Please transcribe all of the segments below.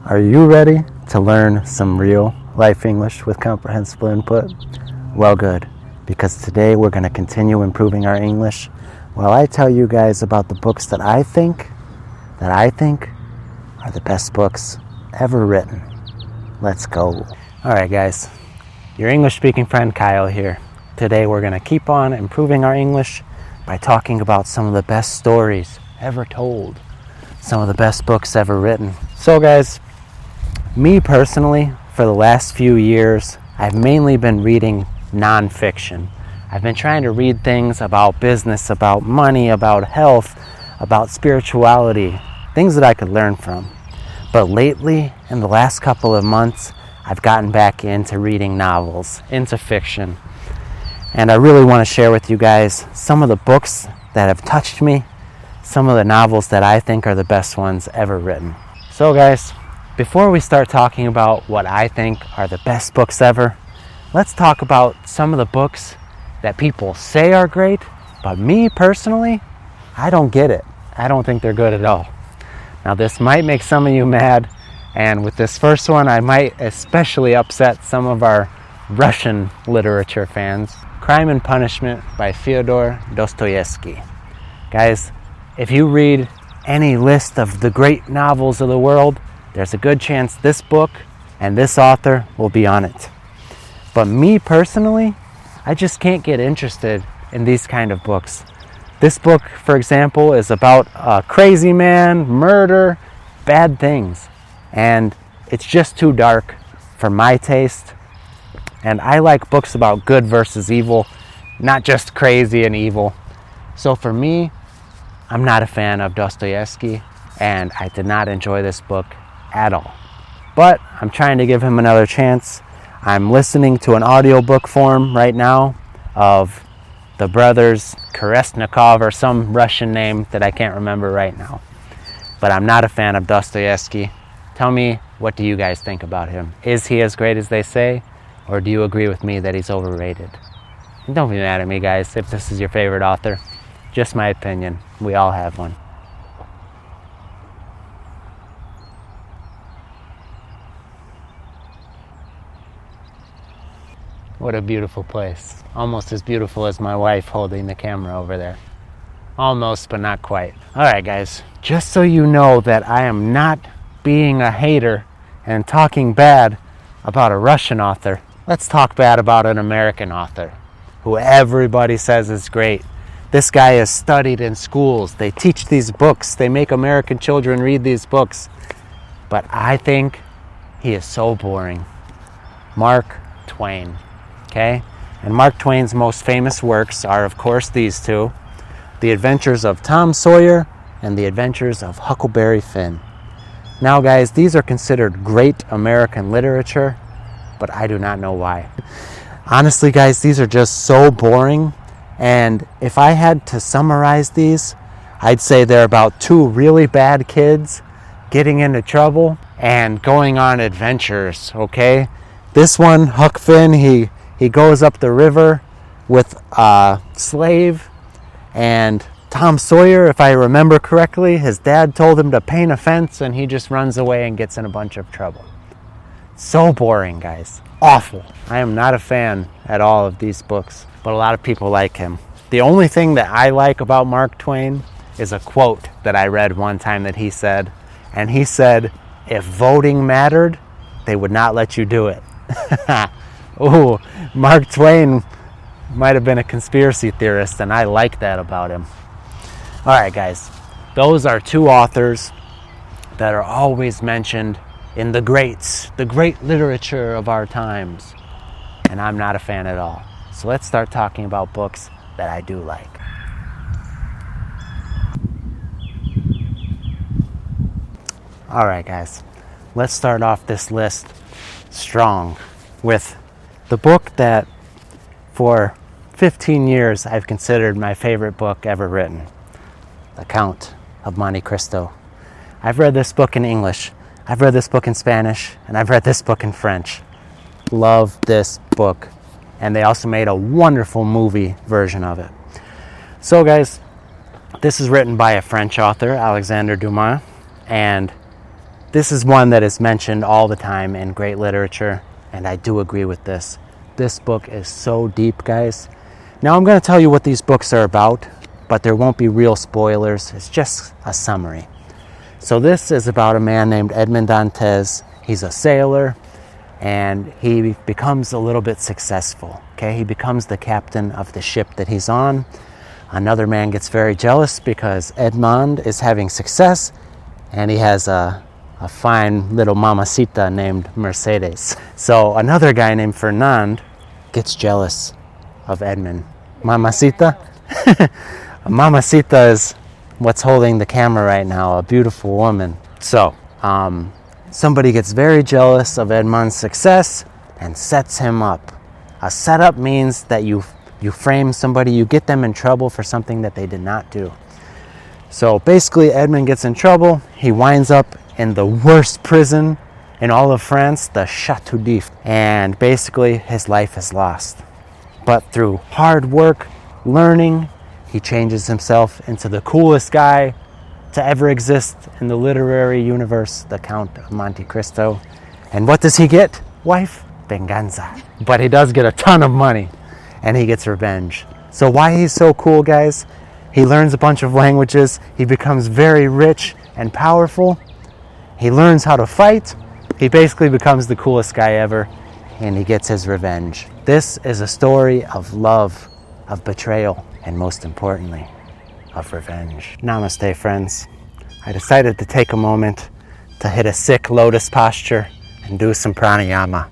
Are you ready to learn some real life English with comprehensible input? Well, good, because today we're going to continue improving our English while I tell you guys about the books that I think are the best books ever written. Let's go. All right, guys, your English-speaking friend Kyle here. Today we're going to keep on improving our English by talking about some of the best stories ever told, some of the best books ever written. So, guys, me personally, for the last few years, I've mainly been reading nonfiction. I've been trying to read things about business, about money, about health, about spirituality, things that I could learn from. But lately, in the last couple of months, I've gotten back into reading novels, into fiction. And I really want to share with you guys some of the books that have touched me, some of the novels that I think are the best ones ever written. So, guys, before we start talking about what I think are the best books ever, let's talk about some of the books that people say are great, but me personally, I don't get it. I don't think they're good at all. Now, this might make some of you mad, and with this first one, I might especially upset some of our Russian literature fans. Crime and Punishment by Fyodor Dostoevsky. Guys, if you read any list of the great novels of the world, there's a good chance this book and this author will be on it. But me personally, I just can't get interested in these kind of books. This book, for example, is about a crazy man, murder, bad things. And it's just too dark for my taste. And I like books about good versus evil, not just crazy and evil. So for me, I'm not a fan of Dostoevsky, and I did not enjoy this book at all. But I'm trying to give him another chance. I'm listening to an audiobook form right now of the brothers Kolesnikov, or some Russian name that I can't remember right now. But I'm not a fan of Dostoevsky. Tell me, what do you guys think about him? Is he as great as they say? Or do you agree with me that he's overrated? And don't be mad at me, guys, if this is your favorite author. Just my opinion. We all have one. What a beautiful place. Almost as beautiful as my wife holding the camera over there. Almost, but not quite. All right, guys, just so you know that I am not being a hater and talking bad about a Russian author, let's talk bad about an American author who everybody says is great. This guy is studied in schools. They teach these books. They make American children read these books. But I think he is so boring. Mark Twain. Okay? And Mark Twain's most famous works are, of course, these two: The Adventures of Tom Sawyer and The Adventures of Huckleberry Finn. Now, guys, these are considered great American literature, but I do not know why. Honestly, guys, these are just so boring. And if I had to summarize these, I'd say they're about two really bad kids getting into trouble and going on adventures, okay? This one, Huck Finn, he goes up the river with a slave. And Tom Sawyer, if I remember correctly, his dad told him to paint a fence, and he just runs away and gets in a bunch of trouble. So boring, guys. Awful. I am not a fan at all of these books, but a lot of people like him. The only thing that I like about Mark Twain is a quote that I read one time that he said, and he said, "If voting mattered, they would not let you do it." Ooh, Mark Twain might have been a conspiracy theorist, and I like that about him. All right, guys, those are two authors that are always mentioned in the greats, the great literature of our times. And I'm not a fan at all. So let's start talking about books that I do like. All right, guys, let's start off this list strong with the book that for 15 years I've considered my favorite book ever written, The Count of Monte Cristo. I've read this book in English, I've read this book in Spanish, and I've read this book in French. Love this book. And they also made a wonderful movie version of it. So, guys, this is written by a French author, Alexandre Dumas, and This is one that is mentioned all the time in great literature, and I do agree with this. This book is so deep, guys. Now I'm going to tell you what these books are about, but there won't be real spoilers. It's just a summary. So this is about a man named Edmond Dantes. He's a sailor, and he becomes a little bit successful. Okay, he becomes the captain of the ship that he's on. Another man gets very jealous because Edmond is having success, and he has a fine little mamacita named Mercedes. So another guy named Fernand gets jealous of Edmond. Mamacita? Mamacita is what's holding the camera right now, a beautiful woman. So somebody gets very jealous of Edmond's success and sets him up. A setup means that you frame somebody, you get them in trouble for something that they did not do. So basically Edmond gets in trouble. He winds up in the worst prison in all of France, the Chateau d'If, and basically his life is lost. But through hard work, learning, he changes himself into the coolest guy to ever exist in the literary universe, the Count of Monte Cristo. And what does he get? Wife? Venganza. But he does get a ton of money, and he gets revenge. So why he's so cool, guys? He learns a bunch of languages. He becomes very rich and powerful. He learns how to fight. He basically becomes the coolest guy ever, and he gets his revenge. This is a story of love, of betrayal, and most importantly, of revenge. Namaste, friends. I decided to take a moment to hit a sick lotus posture and do some pranayama.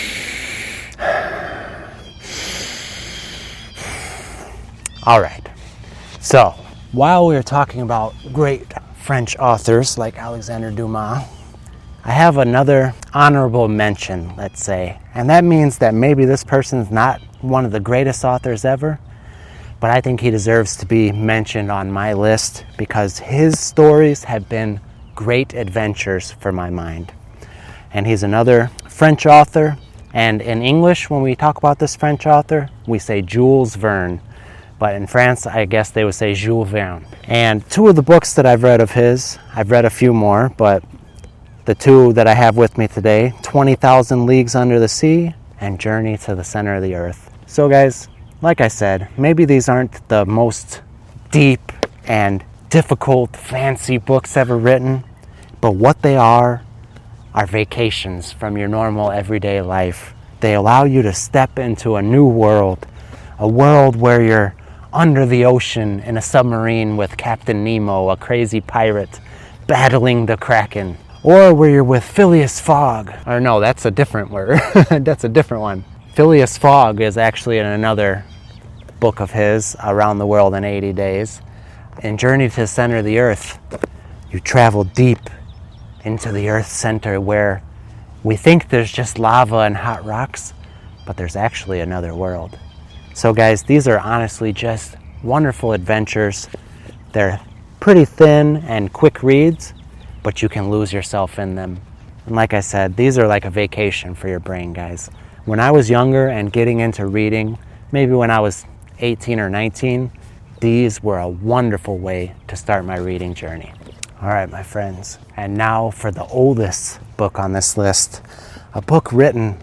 All right. So, while we are talking about great French authors like Alexandre Dumas, I have another honorable mention, let's say. And that means that maybe this person's not one of the greatest authors ever, but I think he deserves to be mentioned on my list because his stories have been great adventures for my mind. And he's another French author. And in English, when we talk about this French author, we say Jules Verne. But in France, I guess they would say Jules Verne. And two of the books that I've read of his, I've read a few more, but the two that I have with me today, 20,000 Leagues Under the Sea and Journey to the Center of the Earth. So guys, like I said, maybe these aren't the most deep and difficult, fancy books ever written, but what they are vacations from your normal everyday life. They allow you to step into a new world, a world where you're under the ocean in a submarine with Captain Nemo, a crazy pirate, battling the Kraken. Or where you're with Phileas Fogg. Or no, that's a different word. That's a different one. Phileas Fogg is actually in another book of his, Around the World in 80 Days. In Journey to the Center of the Earth, you travel deep into the Earth's center where we think there's just lava and hot rocks, but there's actually another world. So guys, these are honestly just wonderful adventures. They're pretty thin and quick reads, but you can lose yourself in them. And like I said, these are like a vacation for your brain, guys. When I was younger and getting into reading, maybe when I was 18 or 19, these were a wonderful way to start my reading journey. All right, my friends, and now for the oldest book on this list, a book written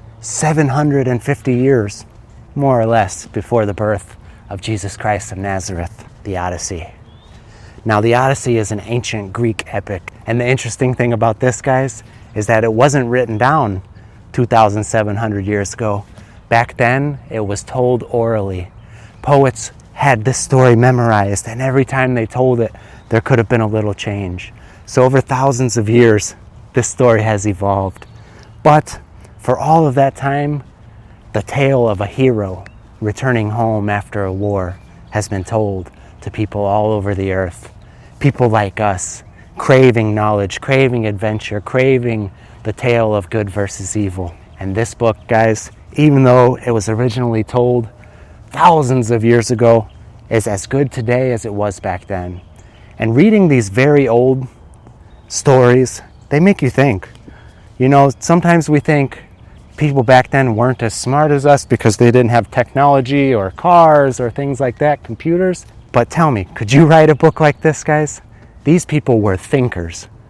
750 years, more or less, before the birth of Jesus Christ of Nazareth, the Odyssey. Now, the Odyssey is an ancient Greek epic, and the interesting thing about this, guys, is that it wasn't written down 2,700 years ago. Back then, it was told orally. Poets had this story memorized, and every time they told it, there could have been a little change. So over thousands of years, this story has evolved. But for all of that time, the tale of a hero returning home after a war has been told to people all over the earth. People like us, craving knowledge, craving adventure, craving the tale of good versus evil. And this book, guys, even though it was originally told thousands of years ago, is as good today as it was back then. And reading these very old stories, they make you think. You know, sometimes we think people back then weren't as smart as us because they didn't have technology or cars or things like that, computers. But tell me, could you write a book like this, guys? These people were thinkers.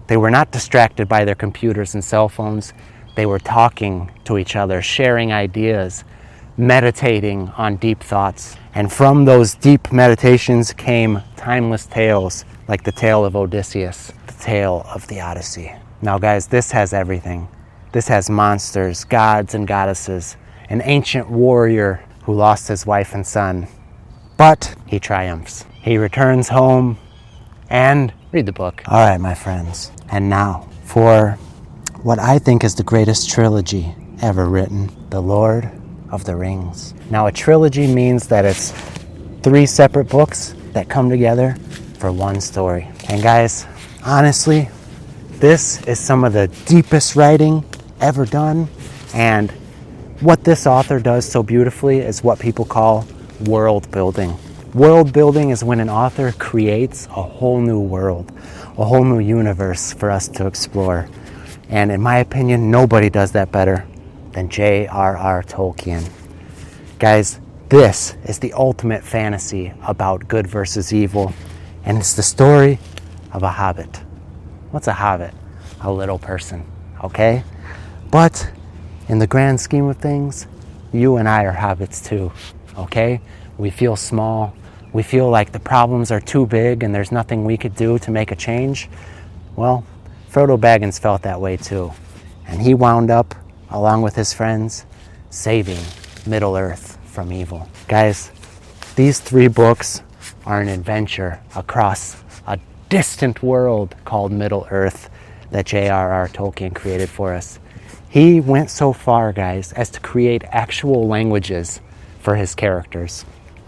They were not distracted by their computers and cell phones. They were talking to each other, sharing ideas, meditating on deep thoughts. And from those deep meditations came timeless tales like the tale of Odysseus, the tale of the Odyssey. Now guys, this has everything. This has monsters, gods and goddesses, an ancient warrior who lost his wife and son. But he triumphs. He returns home and read the book. All right, my friends. And now for what I think is the greatest trilogy ever written, The Lord of the Rings. Now a trilogy means that it's 3 separate books that come together for one story. And guys, honestly, this is some of the deepest writing ever done. And what this author does so beautifully is what people call world building. World building is when an author creates a whole new world, a whole new universe for us to explore. And in my opinion, nobody does that better than J.R.R. Tolkien. Guys, this is the ultimate fantasy about good versus evil, and it's the story of a hobbit. What's a hobbit? A little person, okay? But in the grand scheme of things, you and I are hobbits too, okay? We feel small. We feel like the problems are too big and there's nothing we could do to make a change. Well, Frodo Baggins felt that way too. And he wound up, along with his friends, saving Middle-earth from evil. Guys, these 3 books are an adventure across a distant world called Middle-earth that J.R.R. Tolkien created for us. He went so far, guys, as to create actual languages for his characters.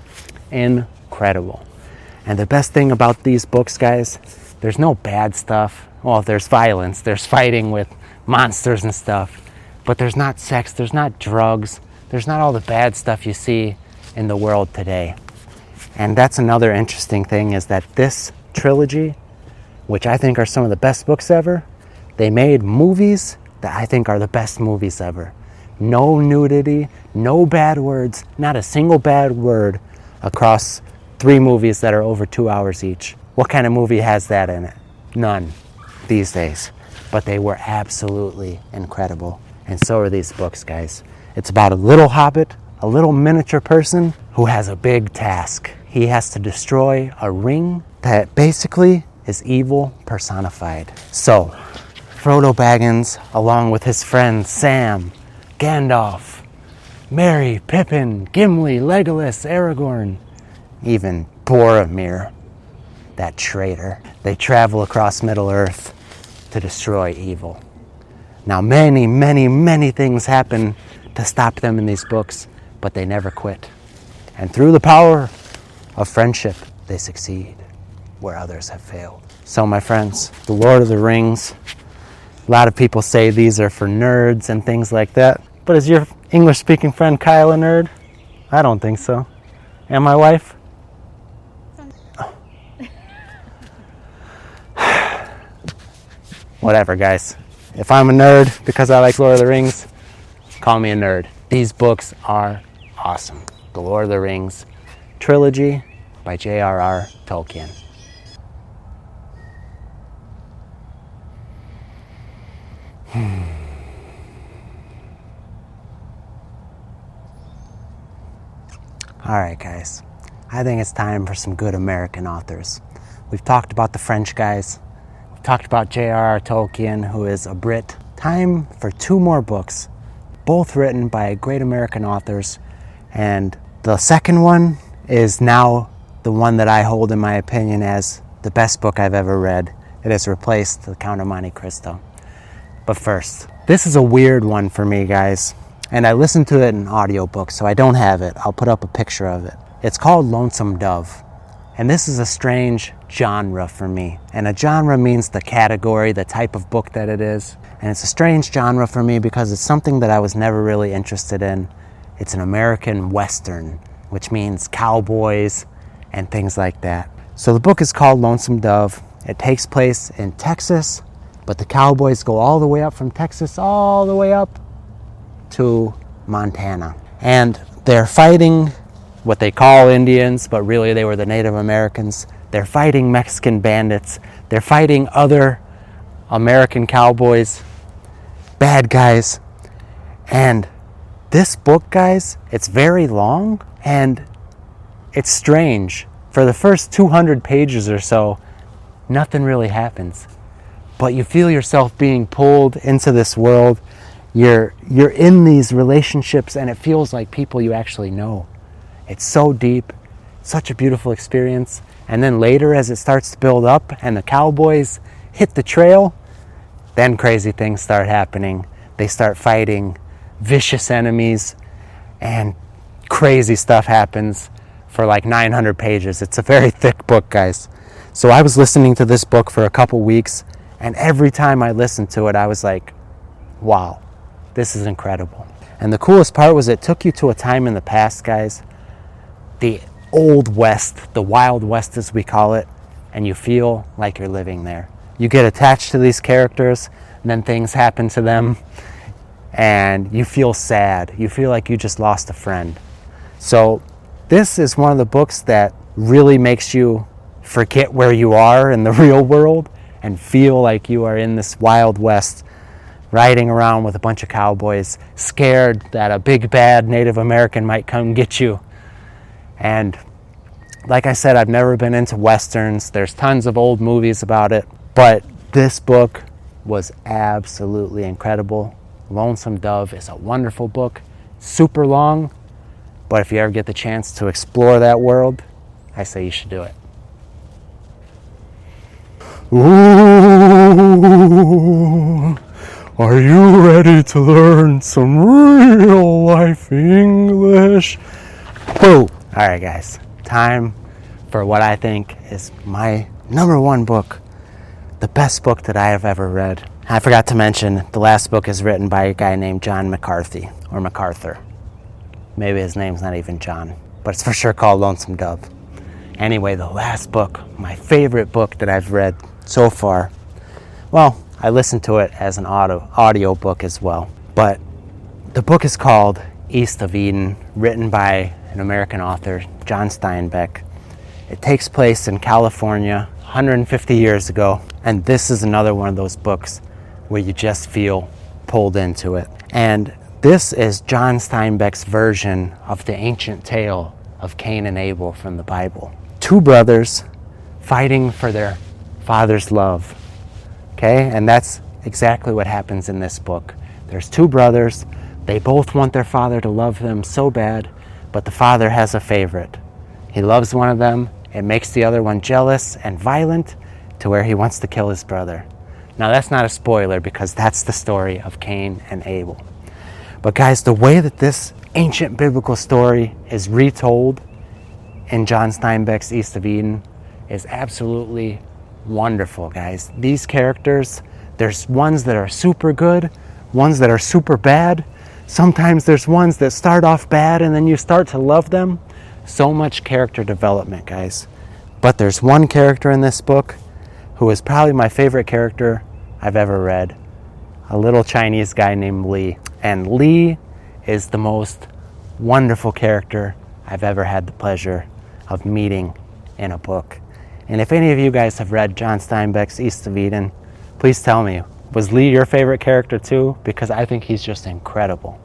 Incredible. And the best thing about these books, guys, there's no bad stuff. Well, there's violence, there's fighting with monsters and stuff, but there's not sex, there's not drugs, there's not all the bad stuff you see in the world today. And that's another interesting thing, is that this trilogy, which I think are some of the best books ever, they made movies that I think are the best movies ever. No nudity, no bad words, not a single bad word across 3 movies that are over 2 hours each. What kind of movie has that in it? None these days. But they were absolutely incredible. And so are these books, guys. It's about a little hobbit, a little miniature person who has a big task. He has to destroy a ring that basically is evil personified. So, Frodo Baggins, along with his friends Sam, Gandalf, Merry, Pippin, Gimli, Legolas, Aragorn, even Boromir, that traitor, they travel across Middle-earth to destroy evil. Now many, many, many things happen to stop them in these books, but they never quit. And through the power of friendship, they succeed where others have failed. So my friends, The Lord of the Rings, a lot of people say these are for nerds and things like that. But is your English-speaking friend Kyle a nerd? I don't think so. And my wife? Whatever, guys. If I'm a nerd because I like Lord of the Rings, call me a nerd. These books are awesome. The Lord of the Rings trilogy by J.R.R. Tolkien. Alright guys, I think it's time for some good American authors. We've talked about the French guys. We've talked about J.R.R. Tolkien, who is a Brit. Time for 2 more books, both written by great American authors. And the second one is now the one that I hold in my opinion as the best book I've ever read. It has replaced The Count of Monte Cristo. But first, this is a weird one for me, guys. And I listened to it in audiobook, so I don't have it. I'll put up a picture of it. It's called Lonesome Dove. And this is a strange genre for me. And a genre means the category, the type of book that it is. And it's a strange genre for me because it's something that I was never really interested in. It's an American Western, which means cowboys and things like that. So the book is called Lonesome Dove. It takes place in Texas, but the cowboys go all the way up from Texas, all the way up to Montana. And they're fighting what they call Indians, but really they were the Native Americans. They're fighting Mexican bandits. They're fighting other American cowboys, bad guys. And this book, guys, it's very long and it's strange. For the first 200 pages or so, nothing really happens. But you feel yourself being pulled into this world. You're in these relationships and it feels like people you actually know. It's so deep, such a beautiful experience. And then later, as it starts to build up and the cowboys hit the trail, then crazy things start happening. They start fighting vicious enemies and crazy stuff happens for like 900 pages. It's a very thick book, guys. So I was listening to this book for a couple weeks, and every time I listened to it, I was like, wow, this is incredible. And the coolest part was it took you to a time in the past, guys, the Old West, the Wild West as we call it, and you feel like you're living there. You get attached to these characters, and then things happen to them, and you feel sad. You feel like you just lost a friend. So this is one of the books that really makes you forget where you are in the real world and feel like you are in this Wild West, riding around with a bunch of cowboys, scared that a big bad Native American might come get you. And like I said, I've never been into Westerns. There's tons of old movies about it, but this book was absolutely incredible. Lonesome Dove is a wonderful book, super long, but if you ever get the chance to explore that world, I say you should do it. Ooh, are you ready to learn some real life English? Boom! Alright guys, time for what I think is my number one book, the best book that I have ever read. I forgot to mention, the last book is written by a guy named John McCarthy, or MacArthur. Maybe his name's not even John, but it's for sure called Lonesome Dove. Anyway, the last book, my favorite book that I've read so far, well, I listened to it as an audio book as well, but the book is called East of Eden, written by an American author, John Steinbeck. It takes place in California 150 years ago, and this is another one of those books where you just feel pulled into it. And this is John Steinbeck's version of the ancient tale of Cain and Abel from the Bible. Two brothers fighting for their father's love. Okay, and that's exactly what happens in this book. There's two brothers. They both want their father to love them so bad, but the father has a favorite. He loves one of them. It makes the other one jealous and violent to where he wants to kill his brother. Now that's not a spoiler because that's the story of Cain and Abel. But guys, the way that this ancient biblical story is retold in John Steinbeck's East of Eden is absolutely wonderful, guys. These characters, there's ones that are super good, ones that are super bad. Sometimes there's ones that start off bad and then you start to love them. So much character development, guys. But there's one character in this book who is probably my favorite character I've ever read. A little Chinese guy named Lee. And Lee is the most wonderful character I've ever had the pleasure of meeting in a book. And if any of you guys have read John Steinbeck's East of Eden, please tell me, was Lee your favorite character too? Because I think he's just incredible.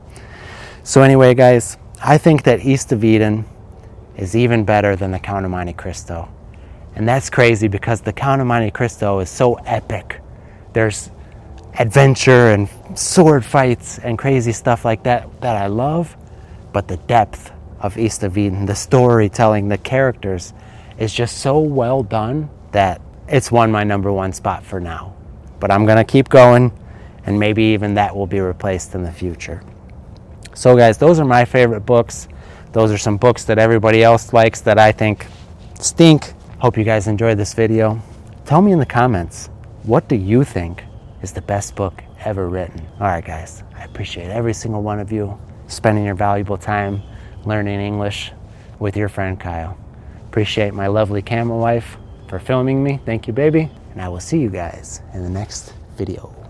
So anyway, guys, I think that East of Eden is even better than the Count of Monte Cristo. And that's crazy because the Count of Monte Cristo is so epic. There's adventure and sword fights and crazy stuff like that I love, but the depth of East of Eden, the storytelling, the characters is just so well done that it's won my number one spot for now. But I'm gonna keep going, and maybe even that will be replaced in the future. So guys, those are my favorite books. Those are some books that everybody else likes that I think stink. Hope you guys enjoyed this video. Tell me in the comments, what do you think is the best book ever written? All right, guys, I appreciate every single one of you spending your valuable time learning English with your friend Kyle. Appreciate my lovely camera wife for filming me. Thank you, baby. And I will see you guys in the next video.